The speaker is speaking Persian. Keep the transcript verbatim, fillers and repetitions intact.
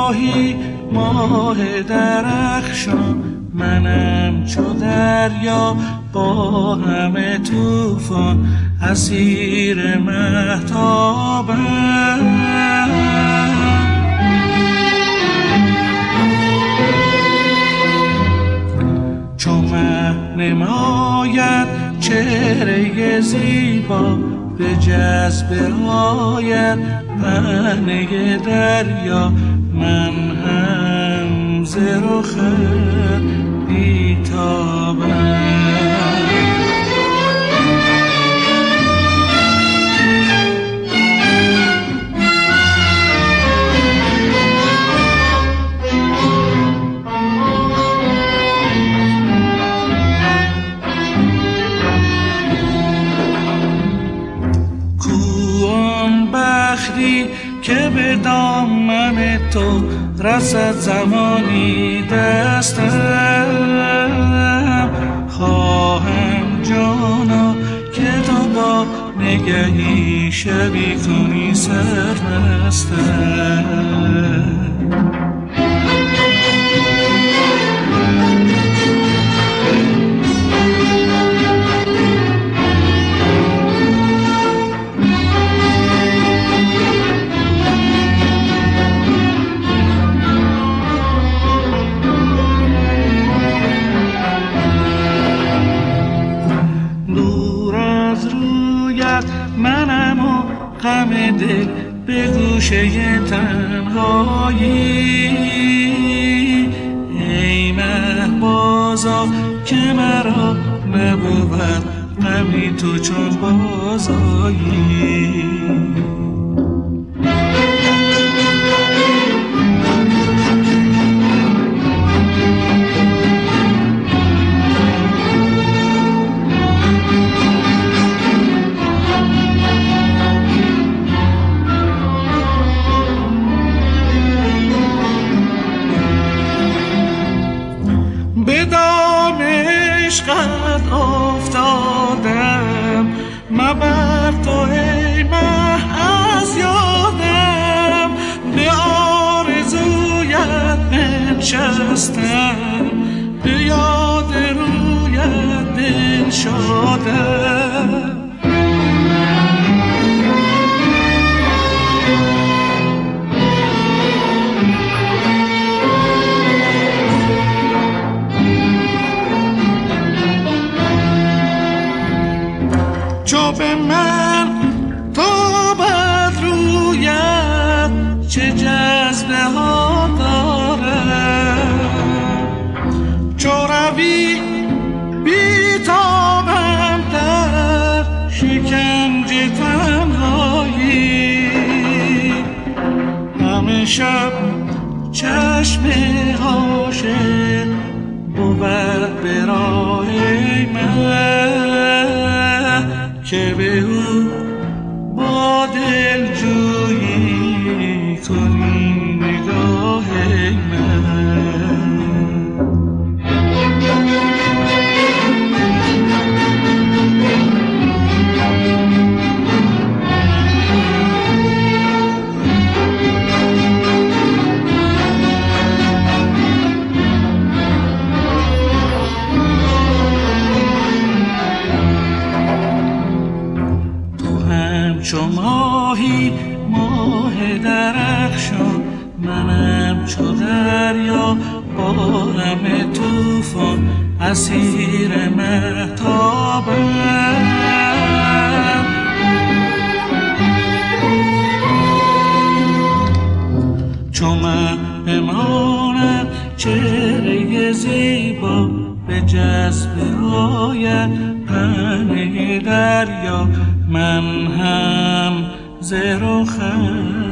ماهی ماه درخشان، منم چو دریا با همه طوفان، اسیر مهتابم. چو مه نماید چهره زیبا، به جذبه آید پهنه دریا، من هم ز رخت بیتابم. که به دامن تو رسد زمانی دستم، خواهم جانا که تو با نگهی شبی کنی سرمستم. غم دل به گوشه تنهایی، ای مه بازا که مرا نبود غمی تو چون بازایی. به دام عشقت افتادم، مبر تو ای مه از یادم، به آرزویت بنشستم، به یاد رویت دل شدم. چو به من تو بد رویت چه جذبه ها دارد، چو روی بیتابم در شکنج تنهایی، همه شب چشم عاشق بود به راه من، که به او با دلجویی کنی نگاه من. چو ماهی ماه درخشان، منم چو دریا با همه طوفان، اسیر مهتابم. چو مه بماند چهره زیبا، به جذبه آید پهنه دریا، من هم ز رخت